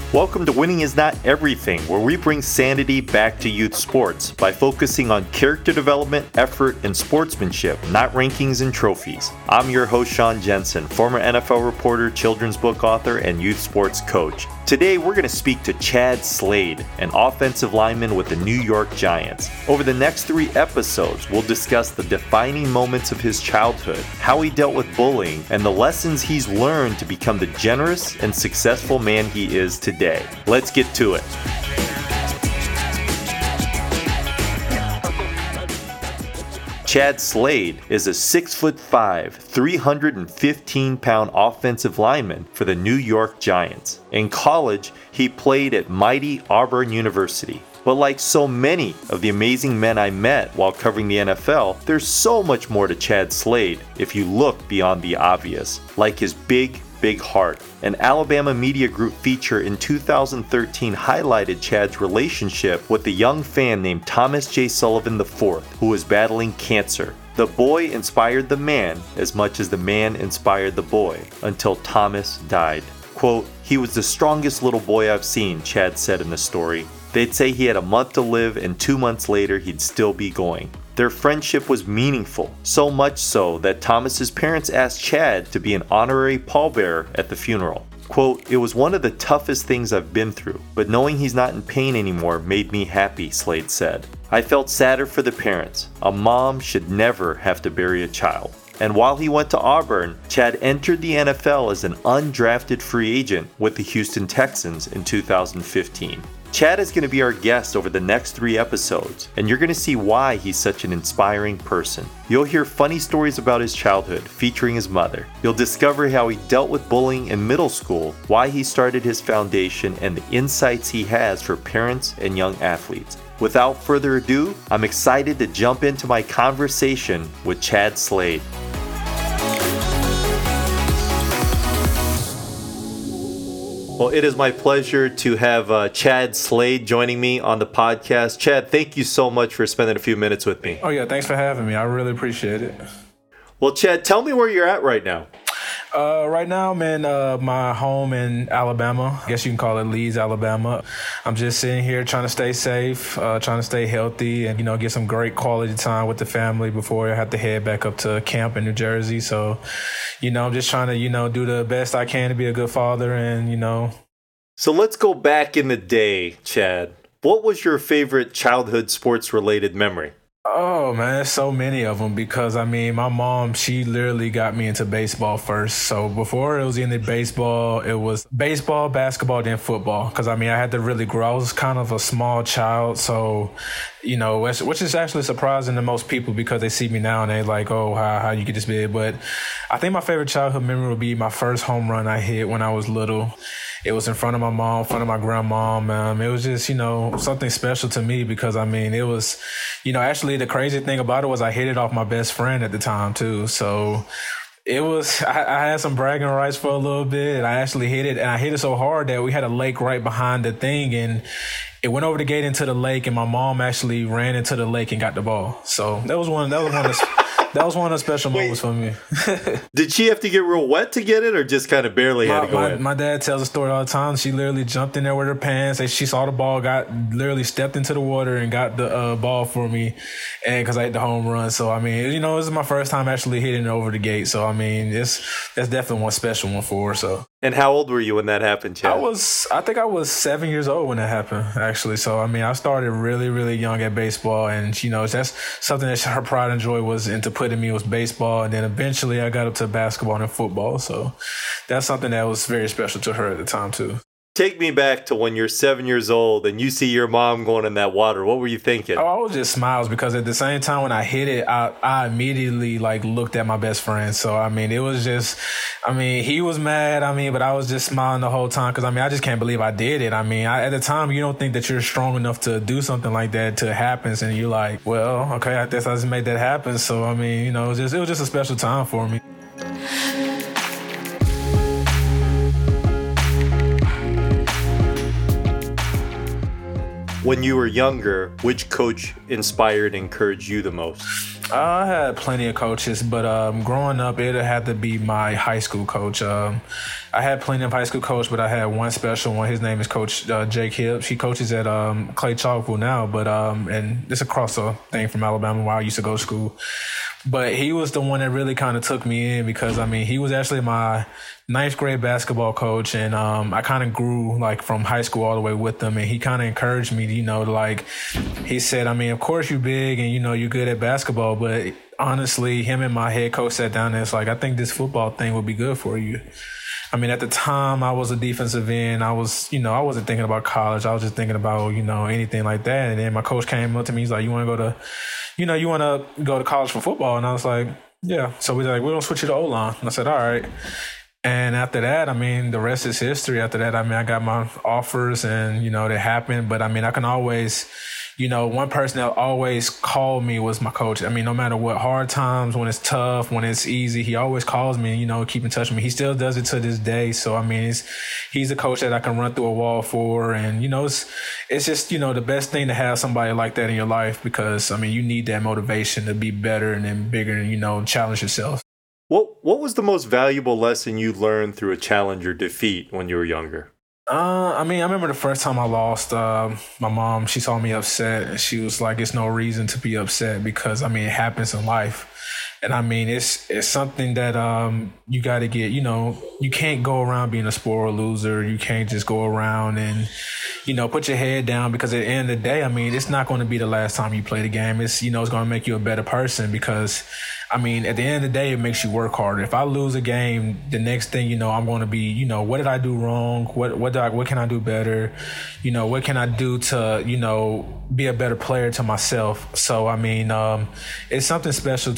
Welcome to Winning is Not Everything, where we bring sanity back to youth sports by focusing on character development, effort, and sportsmanship, not rankings and trophies. I'm your host, Sean Jensen, former NFL reporter, children's book author, and youth sports coach. Today, we're going to speak to Chad Slade, an offensive lineman with the New York Giants. Over the next 3 episodes, we'll discuss the defining moments of his childhood, how he dealt with bullying, and the lessons he's learned to become the generous and successful man he is today. Let's get to it. Chad Slade is a 6'5", 315-pound offensive lineman for the New York Giants. In college, he played at mighty Auburn University. But like so many of the amazing men I met while covering the NFL, there's so much more to Chad Slade if you look beyond the obvious, like his big heart. An Alabama Media Group feature in 2013 highlighted Chad's relationship with a young fan named Thomas J. Sullivan IV, who was battling cancer. The boy inspired the man as much as the man inspired the boy, until Thomas died. Quote, "He was the strongest little boy I've seen," Chad said in the story. They'd say he had a month to live, and 2 months later he'd still be going. Their friendship was meaningful, so much so that Thomas's parents asked Chad to be an honorary pallbearer at the funeral. Quote, "It was one of the toughest things I've been through, but knowing he's not in pain anymore made me happy," Slade said. "I felt sadder for the parents. A mom should never have to bury a child." And while he went to Auburn, Chad entered the NFL as an undrafted free agent with the Houston Texans in 2015. Chad is going to be our guest over the next 3 episodes, and you're going to see why he's such an inspiring person. You'll hear funny stories about his childhood, featuring his mother. You'll discover how he dealt with bullying in middle school, why he started his foundation, and the insights he has for parents and young athletes. Without further ado, I'm excited to jump into my conversation with Chad Slade. Well, it is my pleasure to have Chad Slade joining me on the podcast. Chad, thank you so much for spending a few minutes with me. Oh, yeah. Thanks for having me. I really appreciate it. Well, Chad, tell me where you're at right now. Right now, I'm in my home in Alabama. I guess you can call it Leeds, Alabama. I'm just sitting here trying to stay safe, trying to stay healthy, and, get some great quality time with the family before I have to head back up to camp in New Jersey. So, I'm just trying to, do the best I can to be a good father and. So let's go back in the day, Chad. What was your favorite childhood sports-related memory? Oh, man, so many of them because, my mom, she literally got me into baseball first. So before it was into baseball, it was baseball, basketball, then football. Because, I had to really grow. I was kind of a small child. So, which is actually surprising to most people because they see me now and they're like, oh, how you get this big. But I think my favorite childhood memory would be my first home run I hit when I was little. It was in front of my mom, in front of my grandmom. It was just, something special to me because, it was, actually the crazy thing about it was I hit it off my best friend at the time, too. So it was, I had some bragging rights for a little bit. I actually hit it, and I hit it so hard that we had a lake right behind the thing, and it went over the gate into the lake, and my mom actually ran into the lake and got the ball. So that was one of the special moments for me. Did she have to get real wet to get it or just kind of barely had to go in? My dad tells a story all the time. She literally jumped in there with her pants. She saw the ball, literally stepped into the water and got the ball for me, and because I hit the home run. So, this is my first time actually hitting it over the gate. So, that's definitely one special one for her. So. And how old were you when that happened, Chad? I think I was 7 years old when that happened, actually. So, I started really, really young at baseball. And, that's something that her pride and joy was into putting me was baseball. And then eventually I got up to basketball and football. So that's something that was very special to her at the time, too. Take me back to when you're 7 years old and you see your mom going in that water. What were you thinking? Oh, I was just smiles because at the same time when I hit it, I immediately looked at my best friend. So, it was just, he was mad, but I was just smiling the whole time because, I just can't believe I did it. At the time, you don't think that you're strong enough to do something like that to happen. And you're like, well, okay, I guess I just made that happen. So, it was just a special time for me. When you were younger, which coach inspired and encouraged you the most? I had plenty of coaches, but growing up, it had to be my high school coach. I had plenty of high school coach, but I had one special one. His name is Coach Jake Hibbs. He coaches at Clay Chalkville now, but and it's across the thing from Alabama where I used to go to school. But he was the one that really kind of took me in because, I mean, he was actually my ninth grade basketball coach. And I kind of grew like from high school all the way with him. And he kind of encouraged me, like he said, I mean, of course you're big and, you're good at basketball. But honestly, him and my head coach sat down and it's like, I think this football thing would be good for you. I mean, at the time I was a defensive end. I wasn't thinking about college. I was just thinking about, anything like that. And then my coach came up to me. He's like, you want to go to college for football? And I was like, yeah. So we're like, we're going to switch you to O-line. And I said, all right. And after that, I mean, the rest is history. After that, I mean, I got my offers and, they happened. But I mean, I can always, one person that always called me was my coach. I mean, no matter what, hard times, when it's tough, when it's easy, he always calls me and, keep in touch with me. He still does it to this day. So, I mean, he's a coach that I can run through a wall for. And, it's just, the best thing to have somebody like that in your life because, I mean, you need that motivation to be better and then bigger and, challenge yourself. What was the most valuable lesson you learned through a challenge or defeat when you were younger? I mean, I remember the first time I lost, my mom, she saw me upset and she was like, it's no reason to be upset because, I mean, it happens in life. And I mean, it's something that you got to get, you can't go around being a spoiled loser. You can't just go around and, put your head down because at the end of the day, I mean, it's not going to be the last time you play the game. It's, it's going to make you a better person because, I mean, at the end of the day, it makes you work harder. If I lose a game, the next thing, I'm going to be, what did I do wrong? What can I do better? What can I do to, be a better player to myself? So, I mean, it's something special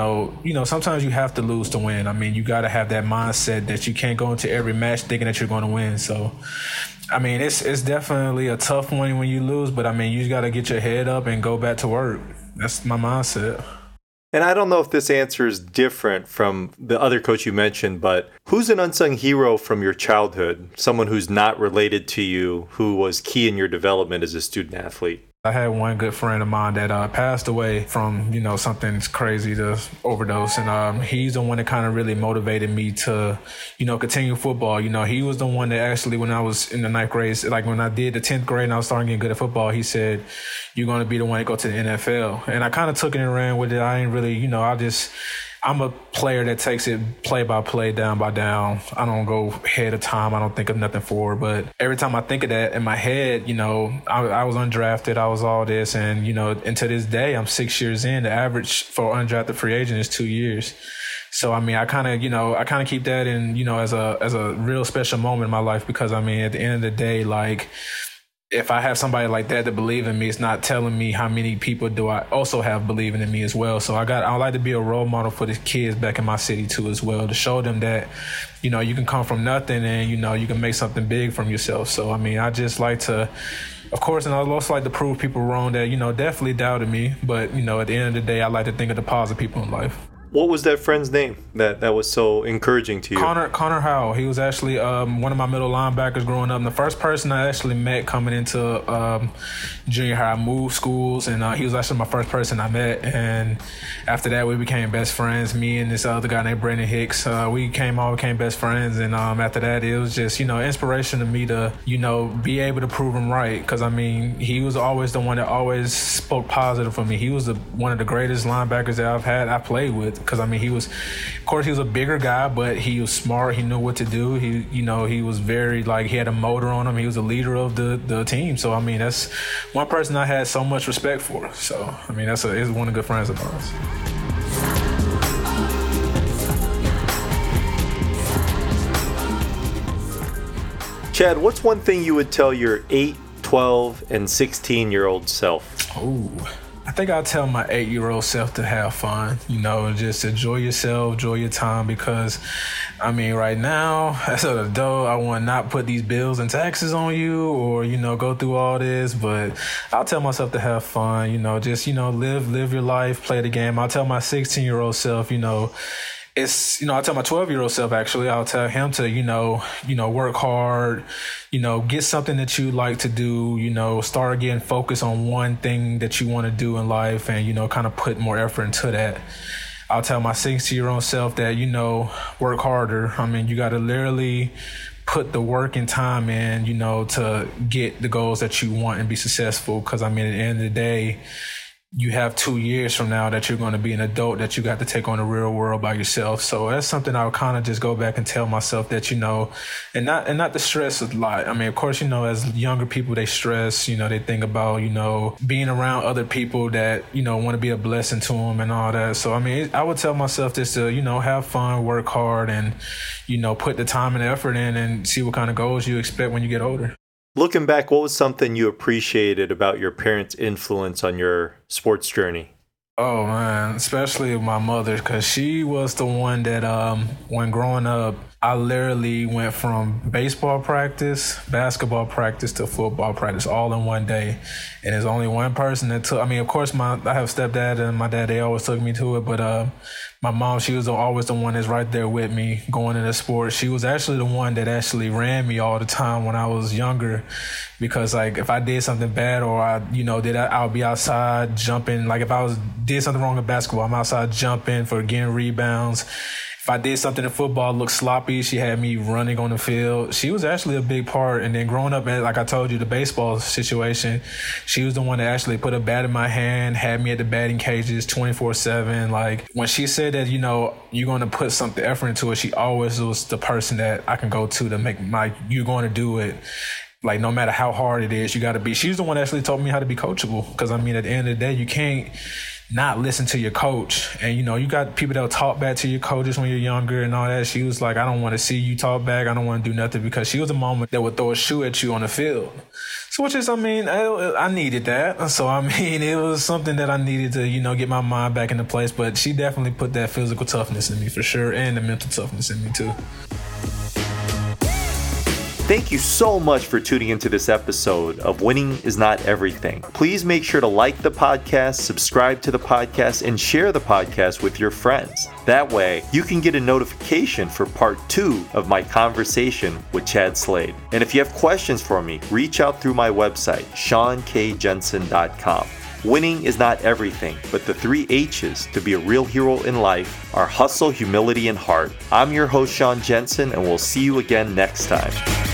to, sometimes you have to lose to win. I mean, you got to have that mindset that you can't go into every match thinking that you're going to win. So, I mean, it's definitely a tough one when you lose, but I mean, you got to get your head up and go back to work. That's my mindset. And I don't know if this answer is different from the other coach you mentioned, but who's an unsung hero from your childhood? Someone who's not related to you, who was key in your development as a student athlete? I had one good friend of mine that passed away from, something crazy to overdose. And he's the one that kind of really motivated me to, continue football. He was the one that actually, when I was in the ninth grade, like when I did the 10th grade and I was starting getting good at football, he said, you're going to be the one to go to the NFL. And I kind of took it and ran with it. I ain't really, I'm a player that takes it play by play, down by down. I don't go head of time. I don't think of nothing forward. But every time I think of that in my head, I was undrafted. I was all this. And, and to this day, I'm 6 years in. The average for undrafted free agent is 2 years. So, I mean, I kind of keep that in, as a real special moment in my life because, I mean, at the end of the day, like, if I have somebody like that to believe in me, it's not telling me how many people do I also have believing in me as well. So I like to be a role model for the kids back in my city too as well, to show them that, you can come from nothing and, you can make something big from yourself. So, I mean, I just like to, of course, and I also like to prove people wrong that, definitely doubted me. But, at the end of the day, I like to think of the positive people in life. What was that friend's name that was so encouraging to you? Connor Howell. He was actually one of my middle linebackers growing up. And the first person I actually met coming into junior high, I moved schools, and he was actually my first person I met. And after that, we became best friends. Me and this other guy named Brandon Hicks. We became best friends. And after that, it was just, inspiration to me to, be able to prove him right. Because, I mean, he was always the one that always spoke positive for me. He was one of the greatest linebackers that I played with. Because, I mean, he was a bigger guy, but he was smart. He knew what to do. He was very, he had a motor on him. He was a leader of the team. So, I mean, that's one person I had so much respect for. So, I mean, he's one of the good friends of ours. Chad, what's one thing you would tell your 8, 12, and 16-year-old self? Oh, I think I'll tell my 8-year-old self to have fun, just enjoy yourself, enjoy your time, because, I mean, right now, as an adult, I want to not put these bills and taxes on you or, go through all this, but I'll tell myself to have fun, just, live your life, play the game. I'll tell my 16-year-old self, it's, I tell my 12-year-old self, actually, I'll tell him to, work hard, get something that you like to do, start getting focused on one thing that you want to do in life and, kind of put more effort into that. I'll tell my 60-year-old self that, work harder. I mean, you got to literally put the work and time in, to get the goals that you want and be successful. Because, at the end of the day, you have 2 years from now that you're going to be an adult that you got to take on the real world by yourself. So that's something I'll kind of just go back and tell myself that, and not to stress a lot. I mean, of course, as younger people, they stress, they think about, being around other people that, want to be a blessing to them and all that. So, I would tell myself just to, have fun, work hard and, put the time and effort in and see what kind of goals you expect when you get older. Looking back, what was something you appreciated about your parents' influence on your sports journey? Oh, man, especially my mother, because she was the one that when growing up, I literally went from baseball practice, basketball practice to football practice all in one day. And there's only one person that took, of course, I have stepdad and my dad, they always took me to it. But my mom, she was always the one that's right there with me going into sports. She was actually the one that actually ran me all the time when I was younger. Because if I did something bad or I'll be outside jumping. If I did something wrong in basketball, I'm outside jumping for getting rebounds. If I did something in football, looked sloppy, she had me running on the field. She was actually a big part. And then growing up, like I told you, the baseball situation, she was the one that actually put a bat in my hand, had me at the batting cages 24/7. When she said that, you're going to put something effort into it, she always was the person that I can go to make you're going to do it. No matter how hard it is, you got to be. She's the one that actually taught me how to be coachable. Because, at the end of the day, you can't not listen to your coach. And, you got people that'll talk back to your coaches when you're younger and all that. She was like, I don't want to see you talk back. I don't want to do nothing, because she was a mom that would throw a shoe at you on the field. So which is, I needed that. So, it was something that I needed to, get my mind back into place. But she definitely put that physical toughness in me for sure, and the mental toughness in me too. Thank you so much for tuning into this episode of Winning is Not Everything. Please make sure to like the podcast, subscribe to the podcast, and share the podcast with your friends. That way, you can get a notification for part 2 of my conversation with Chad Slade. And if you have questions for me, reach out through my website, SeanKJensen.com. Winning is not everything, but the 3 H's to be a real hero in life are hustle, humility, and heart. I'm your host, Sean Jensen, and we'll see you again next time.